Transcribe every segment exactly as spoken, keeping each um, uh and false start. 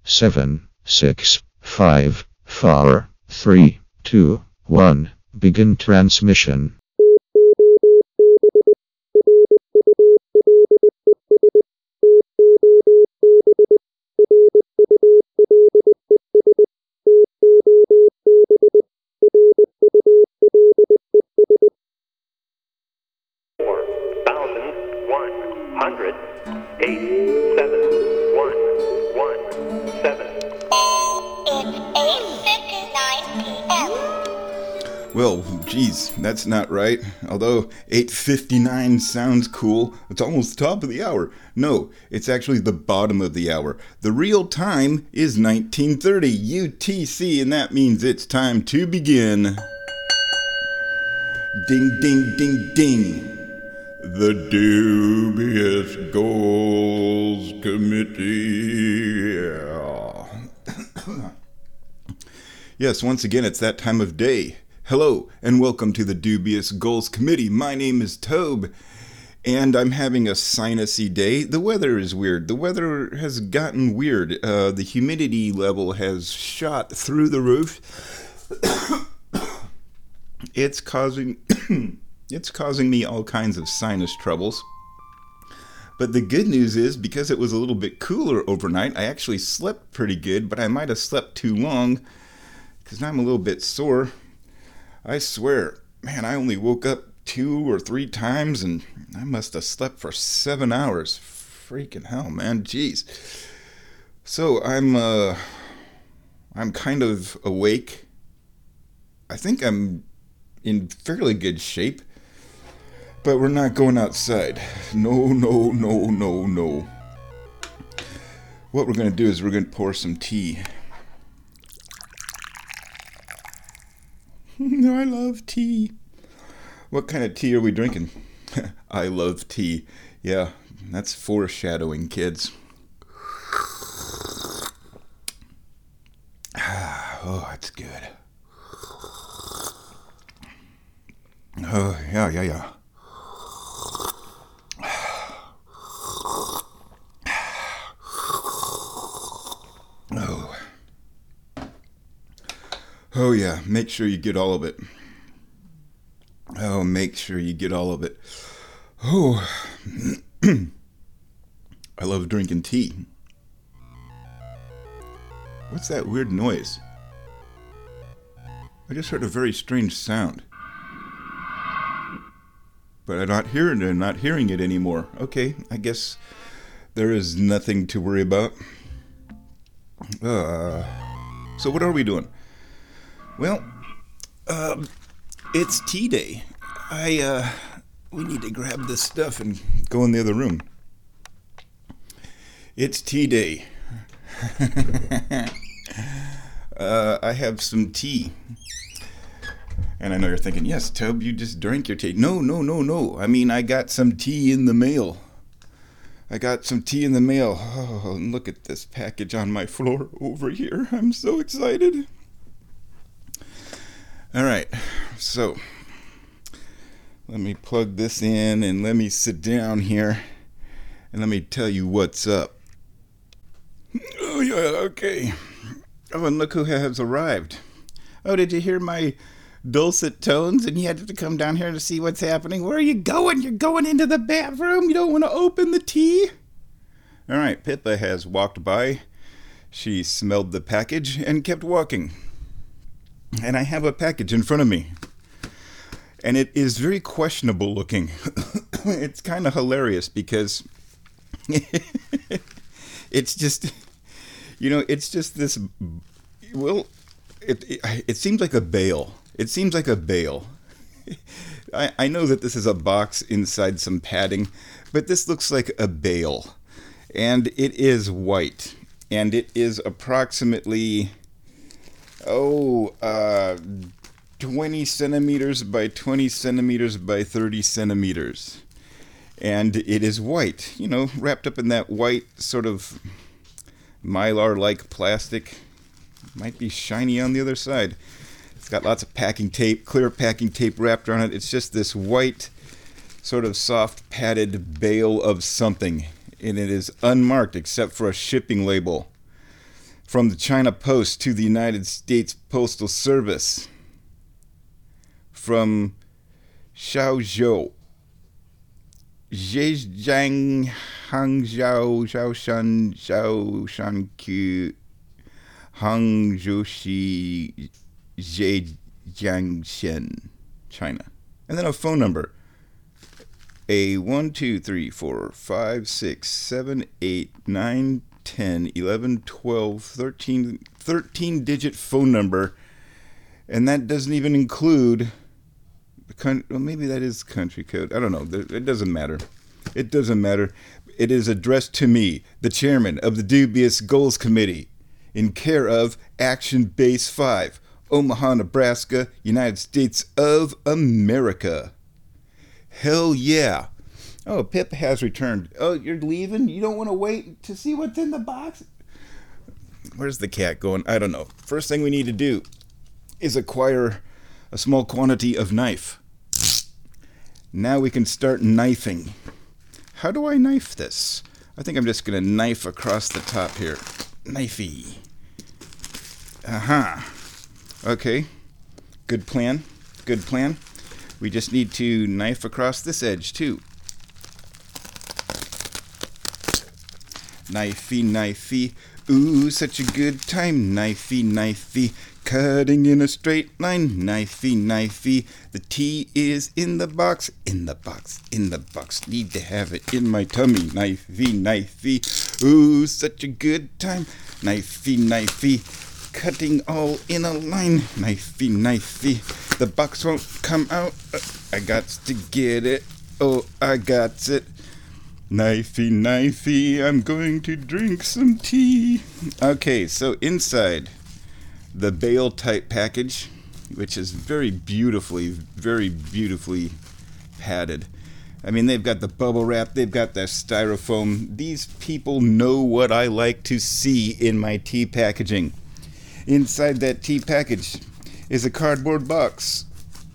seven, six, five, four, three, two, one. Begin transmission. Well, geez, that's not right. Although eight fifty-nine sounds cool, it's almost the top of the hour. No, it's actually the bottom of the hour. The real time is nineteen thirty U T C, and that means it's time to begin. Ding, ding, ding, ding. The Dubious Goals Committee. Yes, once again, it's that time of day. Hello, and welcome to the Dubious Goals Committee. My name is Tobe, and I'm having a sinusy day. The weather is weird. The weather has gotten weird. Uh, the humidity level has shot through the roof. It's causing, it's causing me all kinds of sinus troubles. But the good news is, because it was a little bit cooler overnight, I actually slept pretty good, but I might have slept too long, because I'm a little bit sore. I swear, man, I only woke up two or three times, and I must have slept for seven hours. Freaking hell, man, jeez. So I'm, uh, I'm kind of awake. I think I'm in fairly good shape, but we're not going outside. No, no, no, no, no. What we're going to do is we're going to pour some tea. I love tea. What kind of tea are we drinking? I love tea. Yeah, that's foreshadowing, kids. Oh, it's good. Oh, yeah, yeah, yeah. Oh. Oh, yeah, make sure you get all of it. Oh, make sure you get all of it. Oh, I love drinking tea. What's that weird noise? I just heard a very strange sound. But I'm not hearing it, I'm not hearing it anymore. Okay, I guess there is nothing to worry about. Uh, so what are we doing? Well, um, it's tea day. I, uh, we need to grab this stuff and go in the other room. It's tea day. uh, I have some tea. And I know you're thinking, yes, Tobe, you just drank your tea. No, no, no, no. I mean, I got some tea in the mail. I got some tea in the mail. Oh, and look at this package on my floor over here. I'm so excited. All right, so let me plug this in and let me sit down here and let me tell you what's up. Oh, yeah, okay. Oh, and look who has arrived. Oh, did you hear my dulcet tones and you had to come down here to see what's happening? Where are you going? You're going into the bathroom? You don't want to open the tea? All right, Pippa has walked by. She smelled the package and kept walking. And I have a package in front of me. And it is very questionable looking. It's kind of hilarious because it's just, you know, it's just this, well, it, it, it seems like a bale. It seems like a bale. I, I know that this is a box inside some padding, but this looks like a bale. And it is white. And it is approximately... Oh, uh, twenty centimeters by twenty centimeters by thirty centimeters. And it is white, you know, wrapped up in that white sort of mylar-like plastic. Might be shiny on the other side. It's got lots of packing tape, clear packing tape wrapped around it. It's just this white, sort of soft padded bale of something. And it is unmarked except for a shipping label. from the China Post to the United States Postal Service. From Shaozhou, Zhejiang, Hangzhou, Shaoshan, Shaoshanqiu, Hangzhouxi, Zhejiangshen, China. And then a phone number. A one, two, three, four, five, six, seven, eight, nine, ten, eleven, twelve, thirteen, thirteen digit phone number. And that doesn't even include the country. Well, maybe that is country code. I don't know. It doesn't matter. It doesn't matter. It is addressed to me, the chairman of the Dubious Goals Committee, in care of Action Base five, Omaha, Nebraska, United States of America. Hell yeah. Oh, Pip has returned. Oh, you're leaving? You don't want to wait to see what's in the box? Where's the cat going? I don't know. First thing we need to do is acquire a small quantity of knife. Now we can start knifing. How do I knife this? I think I'm just going to knife across the top here. Knifey. Aha. Okay. Good plan. Good plan. We just need to knife across this edge, too. Knifey, knifey. Ooh, such a good time. Knifey, knifey. Cutting in a straight line. Knifey, knifey. The tea is in the box. In the box. In the box. Need to have it in my tummy. Knifey, knifey. Ooh, such a good time. Knifey, knifey. Cutting all in a line. Knifey, knifey. The box won't come out. Uh, I got to get it. Oh, I got it. Knifey, knifey. I'm going to drink some tea. Okay, so inside the bale type package, which is very beautifully, very beautifully padded. I mean, they've got the bubble wrap, they've got the styrofoam. These people know what I like to see in my tea packaging. Inside that tea package is a cardboard box,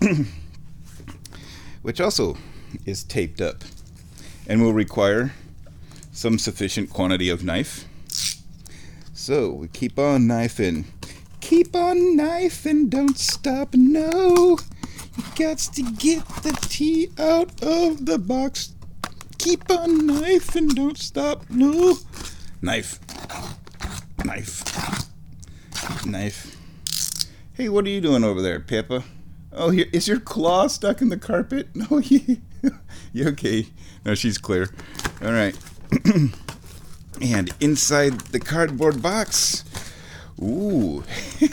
which also is taped up and will require some sufficient quantity of knife. So we keep on knifing. Keep on knifing, don't stop, no. You got to get the tea out of the box. Keep on knifing, don't stop, no. Knife. Knife. Knife. Hey, what are you doing over there, Peppa? Oh, here, is your claw stuck in the carpet? No, you, you okay? No, she's clear. All right. And inside the cardboard box, ooh,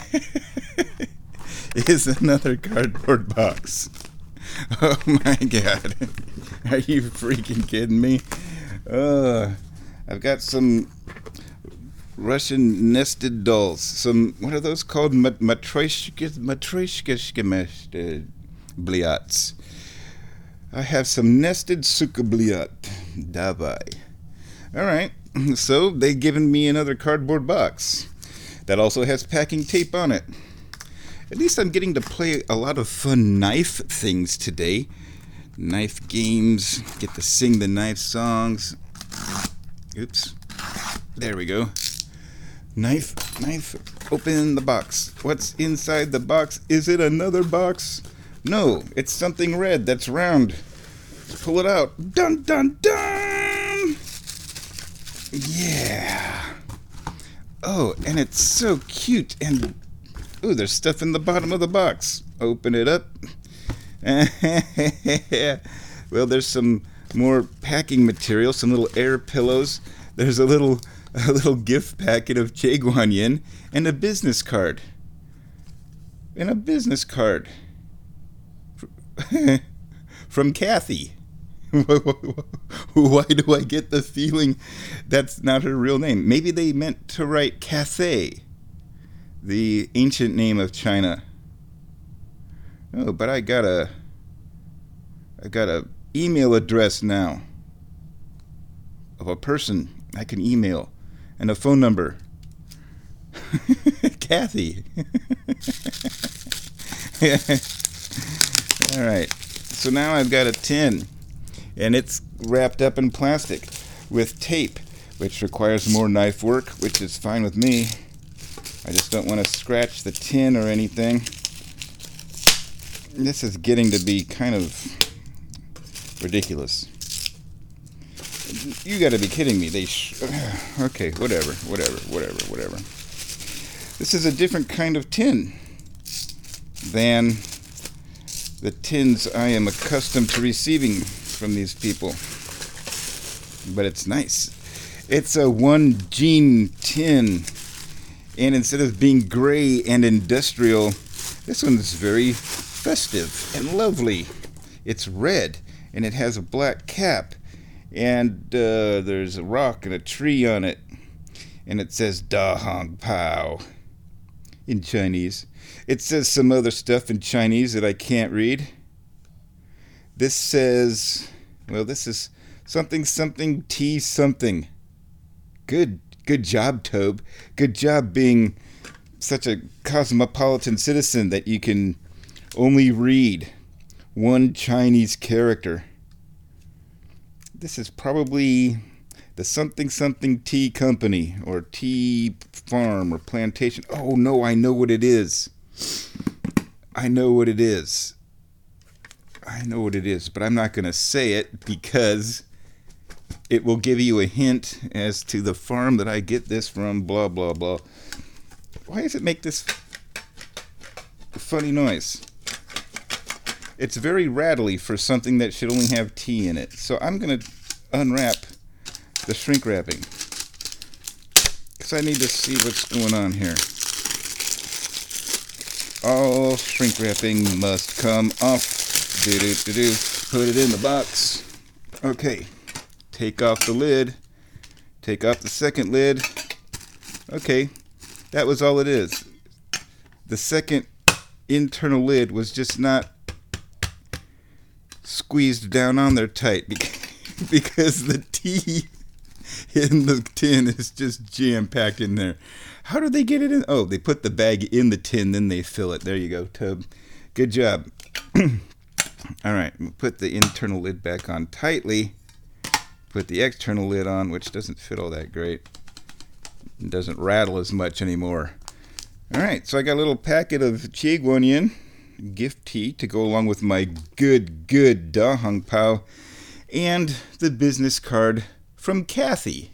is another cardboard box. Oh my God. Are you freaking kidding me? Uh, I've got some Russian nested dolls. Some, what are those called? Matryoshka, matryoshka, bliats. I have some nested sukabliat. Davai. All right. So they've given me another cardboard box that also has packing tape on it. At least I'm getting to play a lot of fun knife things today. Knife games. Get to sing the knife songs. Oops. There we go. Knife, knife, open the box. What's inside the box? Is it another box? No, it's something red that's round. Pull it out. Dun, dun, dun! Yeah. Oh, and it's so cute. And, ooh, there's stuff in the bottom of the box. Open it up. Well, there's some more packing material, some little air pillows. There's a little... a little gift packet of Jaguan and a business card. And a business card. From Kathy. Why do I get the feeling that's not her real name? Maybe they meant to write Cathay, the ancient name of China. Oh, but I got a... I got a email address now of a person I can email. And a phone number. Kathy. All right. So now I've got a tin. And it's wrapped up in plastic with tape, which requires more knife work, which is fine with me. I just don't want to scratch the tin or anything. This is getting to be kind of ridiculous. You got to be kidding me. They sh- okay, whatever, whatever, whatever, whatever. This is a different kind of tin than the tins I am accustomed to receiving from these people. But it's nice. It's a one gene tin. And instead of being gray and industrial, this one's very festive and lovely. It's red and it has a black cap. And uh, there's a rock and a tree on it. And it says Da Hong Pao in Chinese. It says some other stuff in Chinese that I can't read. This says, well, this is something, something, tea, something. Good, good job, Tobe. Good job being such a cosmopolitan citizen that you can only read one Chinese character. This is probably the something something tea company or tea farm or plantation. Oh no, I know what it is. I know what it is. I know what it is, but I'm not going to say it because it will give you a hint as to the farm that I get this from, blah, blah, blah. Why does it make this funny noise? It's very rattly for something that should only have tea in it. So I'm going to unwrap the shrink wrapping because I need to see what's going on here. All shrink wrapping must come off. Do do do do. Put it in the box. Okay. Take off the lid. Take off the second lid. Okay. That was all it is. The second internal lid was just not squeezed down on there tight because the tea in the tin is just jam-packed in there. How do they get it in? Oh, they put the bag in the tin, then they fill it. There you go, Tub. Good job. All right, we'll put the internal lid back on tightly. Put the external lid on, which doesn't fit all that great. It doesn't rattle as much anymore. All right, so I got a little packet of Qie Guanyin gift tea to go along with my good, good Da Hong Pao and the business card from Kathy.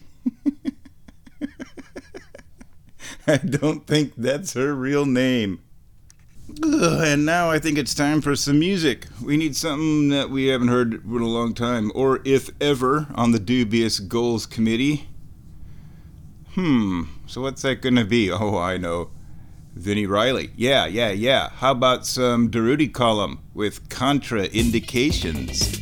I don't think that's her real name. Ugh, and now I think it's time for some music. We need something that we haven't heard in a long time, or if ever, on the Dubious Goals Committee. Hmm, so what's that gonna be? Oh, I know. Vinnie Riley. Yeah, yeah, yeah. How about some Durruti column with contraindications?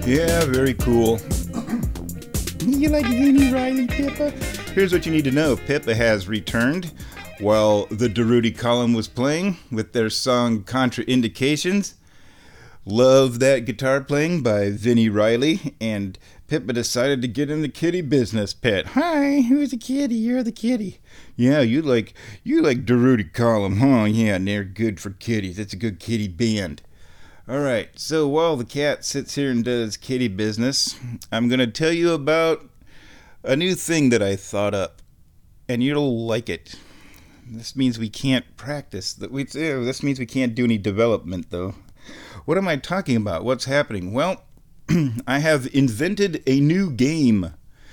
Yeah, very cool. You like Vinnie Riley, Pippa? Here's what you need to know. Pippa has returned while the Darude column was playing with their song Contraindications. Love that guitar playing by Vinnie Riley, and Pippa decided to get in the kitty business, pet. Hi, who's the kitty? You're the kitty. Yeah, you like you like Darude column, huh? Yeah, and they're good for kitties. It's a good kitty band. Alright, so while the cat sits here and does kitty business, I'm going to tell you about a new thing that I thought up, and you'll like it. This means we can't practice. This means we can't do any development, though. What am I talking about? What's happening? Well, I have invented a new game.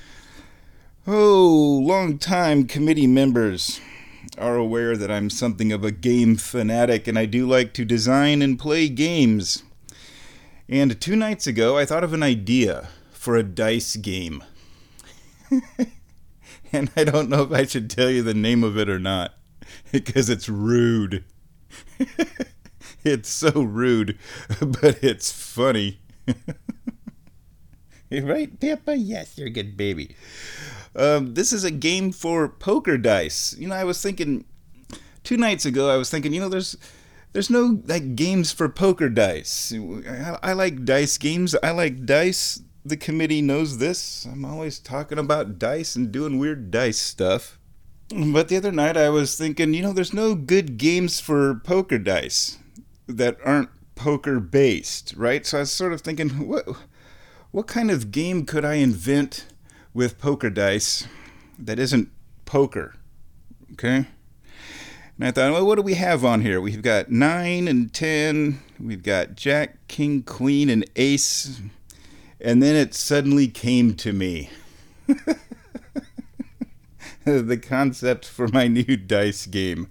Oh, long-time committee members are aware that I'm something of a game fanatic, and I do like to design and play games. And two nights ago, I thought of an idea for a dice game. And I don't know if I should tell you the name of it or not, because it's rude. It's so rude, but it's funny. Right, Pippa? Yes, you're a good baby. Um, this is a game for poker dice. You know, I was thinking, two nights ago, I was thinking, you know, there's there's no, like, games for poker dice. I, I like dice games. I like dice. The committee knows this. I'm always talking about dice and doing weird dice stuff. But the other night, I was thinking, you know, there's no good games for poker dice that aren't poker-based, right? So I was sort of thinking, what, what kind of game could I invent with poker dice that isn't poker? Okay? And I thought, well, what do we have on here? We've got nine and ten. We've got jack, king, queen, and ace. And then it suddenly came to me. The concept for my new dice game.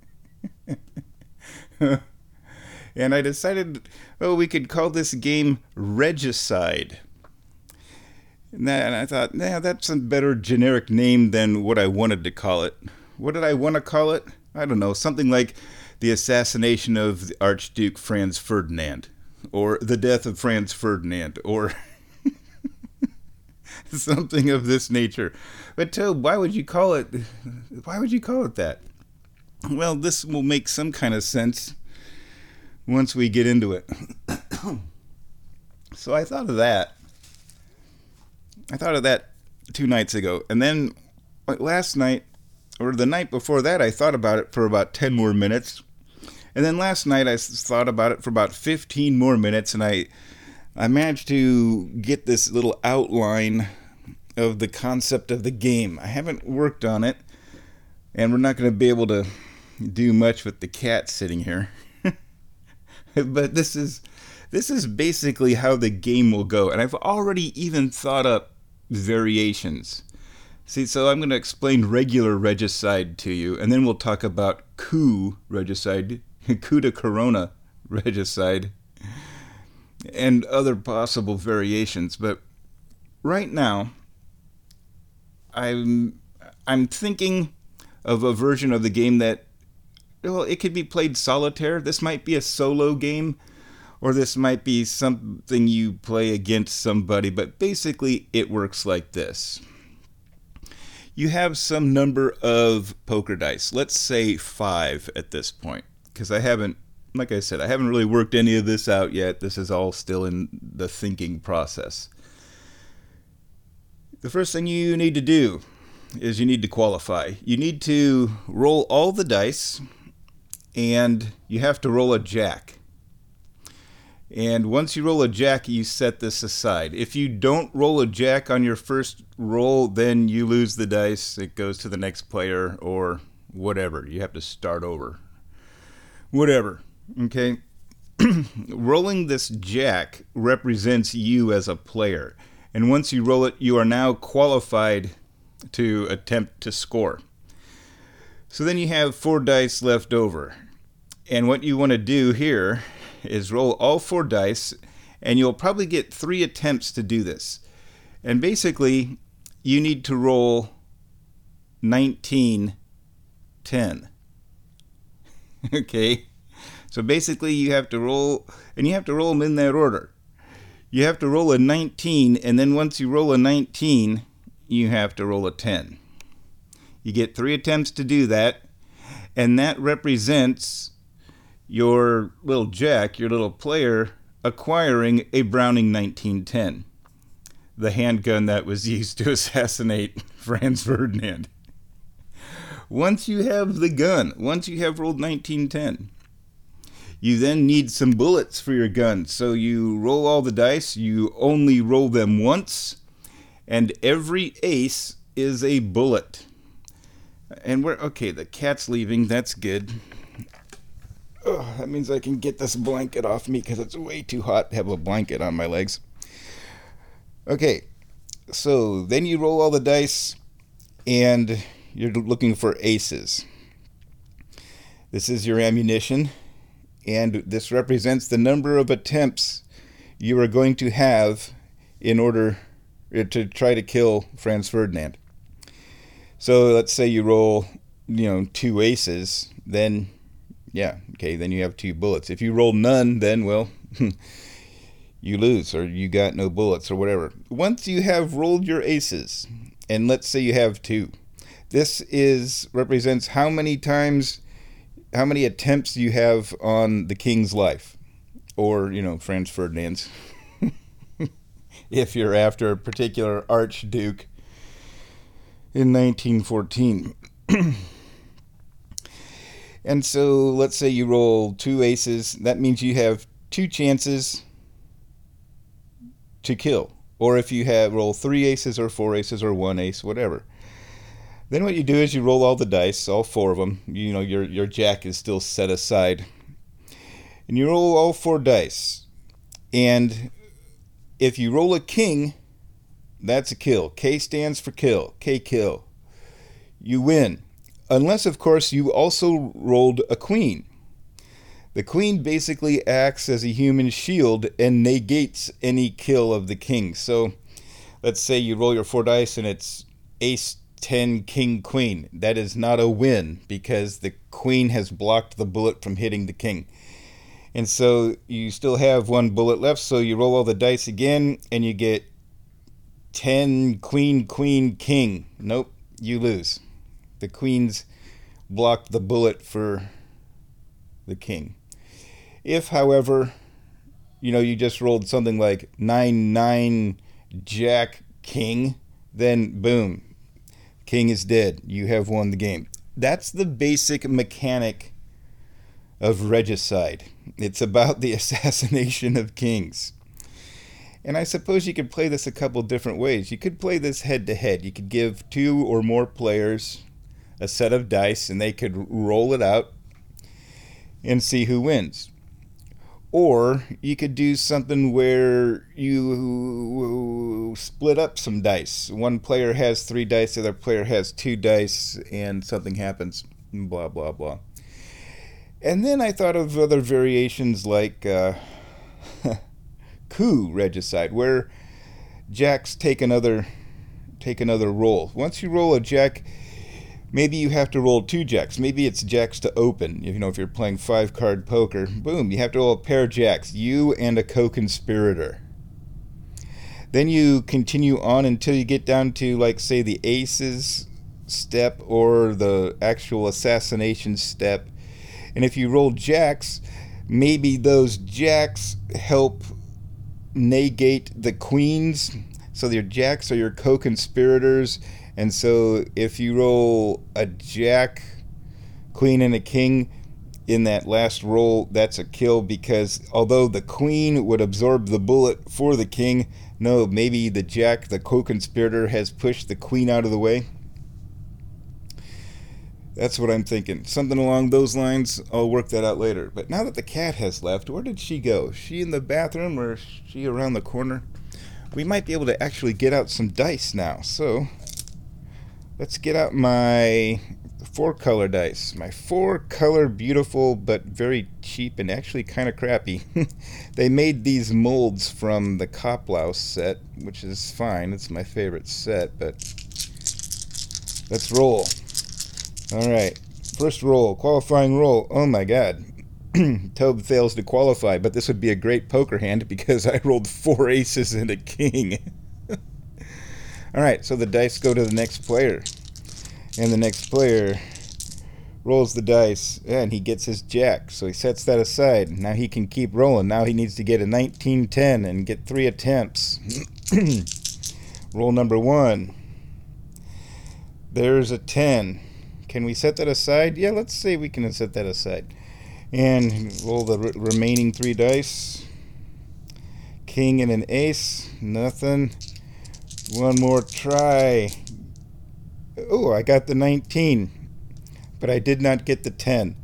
And I decided, oh, we could call this game Regicide. And I thought, nah, that's a better generic name than what I wanted to call it. What did I want to call it? I don't know, something like the assassination of the Archduke Franz Ferdinand, or the death of Franz Ferdinand, or something of this nature. But Toad, why would you call it? Why would you call it that? Well, this will make some kind of sense once we get into it. So I thought of that. I thought of that two nights ago. And then last night, or the night before that, I thought about it for about ten more minutes. And then last night, I thought about it for about fifteen more minutes. And I, I managed to get this little outline of the concept of the game. I haven't worked on it. And we're not going to be able to do much with the cat sitting here. But this is this is basically how the game will go. And I've already even thought up variations. See, so I'm going to explain regular regicide to you, and then we'll talk about coup regicide, coup de corona regicide, and other possible variations. But right now, I'm I'm thinking of a version of the game that, well, it could be played solitaire. This might be a solo game, or this might be something you play against somebody, but basically it works like this. You have some number of poker dice. Let's say five at this point, because I haven't, like I said, I haven't really worked any of this out yet. This is all still in the thinking process. The first thing you need to do is you need to qualify. You need to roll all the dice, and you have to roll a jack. And once you roll a jack, you set this aside. If you don't roll a jack on your first roll, then you lose the dice. It goes to the next player or whatever. You have to start over. Whatever. Okay? Rolling this jack represents you as a player. And once you roll it, you are now qualified to attempt to score. So then you have four dice left over. And what you want to do here is roll all four dice, and you'll probably get three attempts to do this. And basically, you need to roll nineteen ten. Okay? So basically, you have to roll, and you have to roll them in that order. You have to roll a nineteen, and then once you roll a nineteen, you have to roll a ten. You get three attempts to do that, and that represents your little jack, your little player, acquiring a Browning nineteen ten, the handgun that was used to assassinate Franz Ferdinand. Once you have the gun, once you have rolled nineteen ten, you then need some bullets for your gun. So you roll all the dice, you only roll them once, and every ace is a bullet. And we're, okay, the cat's leaving, that's good. Oh, that means I can get this blanket off me because it's way too hot to have a blanket on my legs. Okay, so then you roll all the dice, and you're looking for aces. This is your ammunition, and this represents the number of attempts you are going to have in order to try to kill Franz Ferdinand. So let's say you roll, you know, two aces, then, yeah, okay, then you have two bullets. If you roll none, then, well, you lose, or you got no bullets, or whatever. Once you have rolled your aces, and let's say you have two, this is represents how many times, how many attempts you have on the king's life, or, you know, Franz Ferdinand's, if you're after a particular archduke in nineteen fourteen. And so let's say you roll two aces. That means you have two chances to kill. Or if you have roll three aces or four aces or one ace, whatever. Then what you do is you roll all the dice, all four of them. You know, your, your jack is still set aside. And you roll all four dice. And if you roll a king, that's a kill. K stands for kill. K kill. You win. Unless, of course, you also rolled a queen. The queen basically acts as a human shield and negates any kill of the king. So let's say you roll your four dice and it's ace, ten, king, queen. That is not a win because the queen has blocked the bullet from hitting the king. And so you still have one bullet left, so you roll all the dice again and you get ten, queen, queen, king. Nope, you lose. The queen's blocked the bullet for the king. If, however, you know, you just rolled something like nine, nine, jack, king, then boom, king is dead. You have won the game. That's the basic mechanic of regicide. It's about the assassination of kings. And I suppose you could play this a couple different ways. You could play this head to head. You could give two or more players a set of dice and they could roll it out and see who wins. Or you could do something where you split up some dice. One player has three dice, the other player has two dice, and something happens, blah, blah, blah. And then I thought of other variations like uh, coup regicide, where jacks take another take another roll. Once you roll a jack, maybe you have to roll two jacks. Maybe it's jacks to open. You know, if you're playing five-card poker, boom, you have to roll a pair of jacks, you and a co-conspirator. Then you continue on until you get down to, like, say, the aces step or the actual assassination step. And if you roll jacks, maybe those jacks help negate the queens. So your jacks are your co-conspirators. And so if you roll a jack, queen, and a king in that last roll, that's a kill, because although the queen would absorb the bullet for the king, no, maybe the jack, the co-conspirator, has pushed the queen out of the way. That's what I'm thinking. Something along those lines. I'll work that out later. But now that the cat has left, where did she go? Is she in the bathroom or is she around the corner? We might be able to actually get out some dice now. So let's get out my four color dice. My four color beautiful but very cheap and actually kind of crappy. They made these molds from the Koplaus set, which is fine. It's my favorite set, but let's roll. Alright, first roll, qualifying roll. Oh my god. Tobe fails to qualify, but this would be a great poker hand because I rolled four aces and a king. Alright, so the dice go to the next player. And the next player rolls the dice, and he gets his jack, so he sets that aside. Now he can keep rolling. Now he needs to get a nineteen ten and get three attempts. Roll number one. There's a ten. Can we set that aside? Yeah, let's say we can set that aside. And roll the re- remaining three dice. King and an ace. Nothing. One more try. Oh, I got the nineteen. But I did not get the ten.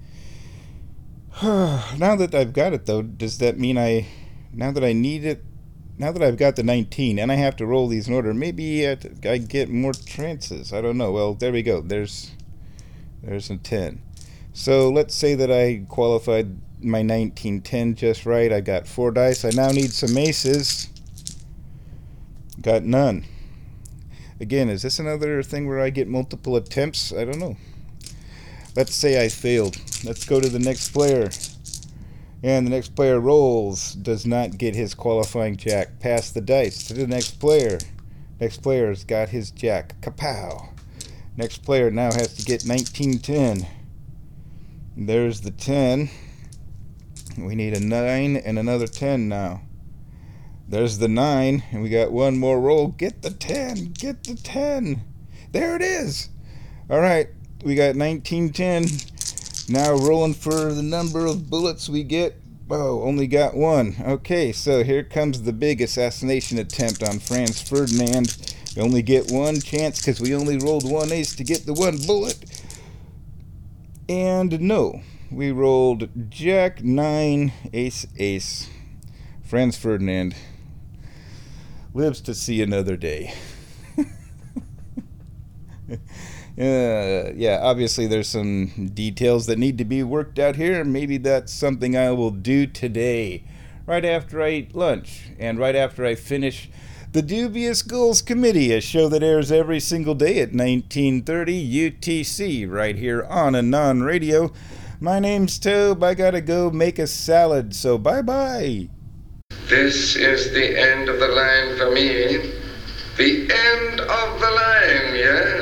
Now that I've got it, though, does that mean I... Now that I need it... Now that I've got the nineteen, and I have to roll these in order, maybe I, I get more chances. I don't know. Well, there we go. There's... There's a ten. So let's say that I qualified my nineteen ten just right. I got four dice. I now need some aces. Got none. Again, is this another thing where I get multiple attempts? I don't know. Let's say I failed. Let's go to the next player. And the next player rolls. Does not get his qualifying jack. Pass the dice to the next player. Next player's got his jack. Kapow. Next player now has to get nineteen ten. There's the ten. We need a nine and another ten now. There's the nine, and we got one more roll. Get the ten. Get the ten. There it is. All right. We got nineteen ten. Now rolling for the number of bullets we get. Oh, only got one. Okay, so here comes the big assassination attempt on Franz Ferdinand. We only get one chance because we only rolled one ace to get the one bullet. And no, we rolled jack, nine, ace, ace. Franz Ferdinand lives to see another day. Uh, yeah, obviously there's some details that need to be worked out here. Maybe that's something I will do today, right after I eat lunch, and right after I finish the Dubious Goals Committee, a show that airs every single day at nineteen thirty U T C, right here on Anon Radio. My name's Tobe. I gotta go make a salad, so bye-bye. This is the end of the line for me. The end of the line, yes?